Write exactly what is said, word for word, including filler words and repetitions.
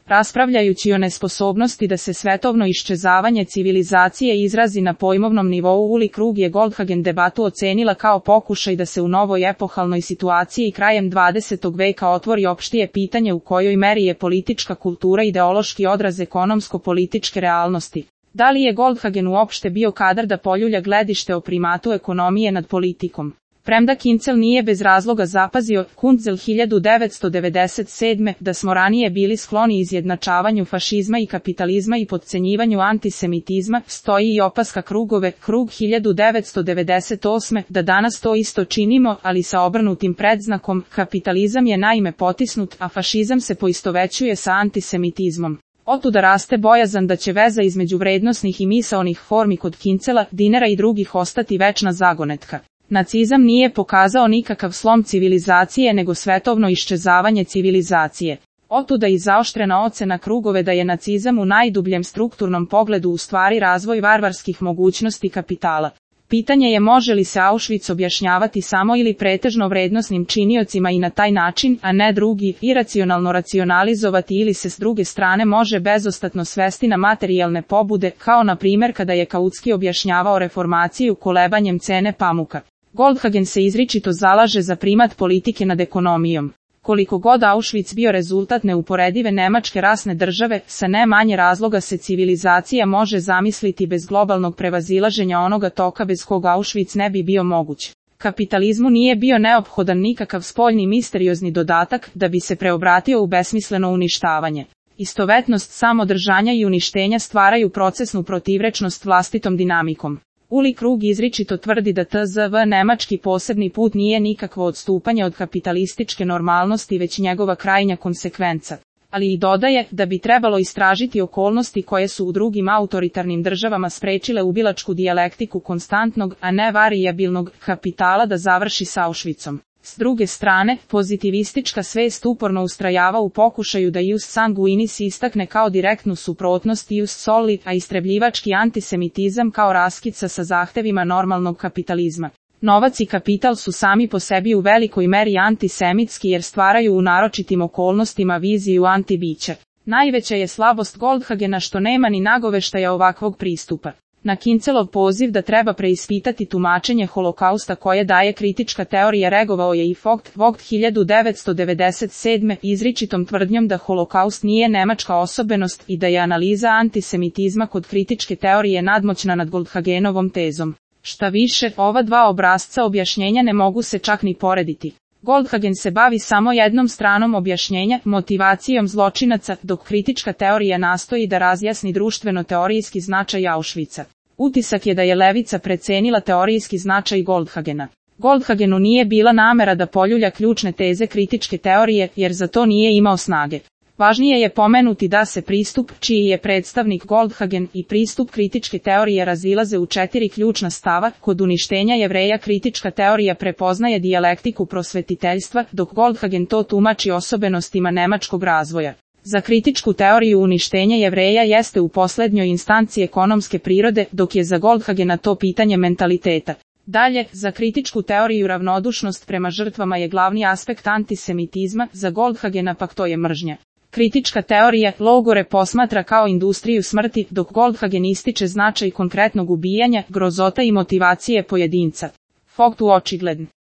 Raspravljajući o nesposobnosti da se svetovno iščezavanje civilizacije izrazi na pojmovnom nivou, Uli Krug je Goldhagen debatu ocenila kao pokušaj da se u novoj epohalnoj situaciji krajem dvadesetog veka otvori opštije pitanje u kojoj meri je politička kultura ideološki odraz ekonomsko-političke realnosti. Da li je Goldhagen uopšte bio kadar da poljulja gledište o primatu ekonomije nad politikom? Premda Kincel nije bez razloga zapazio, Kunzel hiljadu devetsto devedeset sedme, da smo ranije bili skloni izjednačavanju fašizma i kapitalizma i podcenjivanju antisemitizma, stoji i opaska Krugove, Krug hiljadu devetsto devedeset osme, da danas to isto činimo, ali sa obrnutim predznakom, kapitalizam je naime potisnut, a fašizam se poistovećuje sa antisemitizmom. Otuda raste bojazan da će veza između vrednosnih i misaonih formi kod Kincela, Dinera i drugih ostati večna zagonetka. Nacizam nije pokazao nikakav slom civilizacije nego svetovno iščezavanje civilizacije. Otuda i zaoštrena ocena Krugove da je nacizam u najdubljem strukturnom pogledu u stvari razvoj varvarskih mogućnosti kapitala. Pitanje je može li se Auschwitz objašnjavati samo ili pretežno vrednosnim činiocima i na taj način, a ne drugi, iracionalno racionalizovati ili se s druge strane može bezostatno svesti na materijalne pobude, kao na primjer kada je Kautski objašnjavao reformaciju kolebanjem cene pamuka. Goldhagen se izričito zalaže za primat politike nad ekonomijom. Koliko god Auschwitz bio rezultat neuporedive nemačke rasne države, sa ne manje razloga se civilizacija može zamisliti bez globalnog prevazilaženja onoga toka bez kog Auschwitz ne bi bio moguć. Kapitalizmu nije bio neophodan nikakav spoljni misteriozni dodatak da bi se preobratio u besmisleno uništavanje. Istovetnost samodržanja i uništenja stvaraju procesnu protivrečnost vlastitom dinamikom. Uli Krug izričito tvrdi da T Z V nemački posebni put nije nikakvo odstupanje od kapitalističke normalnosti već njegova krajnja konsekvenca. Ali i dodaje da bi trebalo istražiti okolnosti koje su u drugim autoritarnim državama sprečile ubilačku dijalektiku konstantnog, a ne varijabilnog, kapitala da završi s Auschwitzom. S druge strane, pozitivistička svest uporno ustrajava u pokušaju da ius sanguinis istakne kao direktnu suprotnost ius soli, a istrebljivački antisemitizam kao raskica sa zahtevima normalnog kapitalizma. Novac i kapital su sami po sebi u velikoj meri antisemitski jer stvaraju u naročitim okolnostima viziju antibića. Najveća je slabost Goldhagena što nema ni nagoveštaja ovakvog pristupa. Na Kincelov poziv da treba preispitati tumačenje holokausta koje daje kritička teorija reagovao je i Vogt, Vogt hiljadu devetsto devedeset sedme izričitom tvrdnjom da holokaust nije nemačka osobenost i da je analiza antisemitizma kod kritičke teorije nadmoćna nad Goldhagenovom tezom. Šta više, ova dva obrazca objašnjenja ne mogu se čak ni porediti. Goldhagen se bavi samo jednom stranom objašnjenja, motivacijom zločinaca, dok kritička teorija nastoji da razjasni društveno-teorijski značaj Auschwitza. Utisak je da je levica precenila teorijski značaj Goldhagena. Goldhagenu nije bila namera da poljulja ključne teze kritičke teorije, jer za to nije imao snage. Važnije je pomenuti da se pristup, čiji je predstavnik Goldhagen, i pristup kritičke teorije razilaze u četiri ključna stava. Kod uništenja Jevreja kritička teorija prepoznaje dijalektiku prosvetiteljstva, dok Goldhagen to tumači osobenostima nemačkog razvoja. Za kritičku teoriju uništenja Jevreja jeste u poslednjoj instanciji ekonomske prirode, dok je za Goldhagena to pitanje mentaliteta. Dalje, za kritičku teoriju ravnodušnost prema žrtvama je glavni aspekt antisemitizma, za Goldhagena pak to je mržnja. Kritička teorija logore posmatra kao industriju smrti, dok Goldhagen ističe značaj konkretnog ubijanja, grozota i motivacije pojedinca. Vogt u očigledn.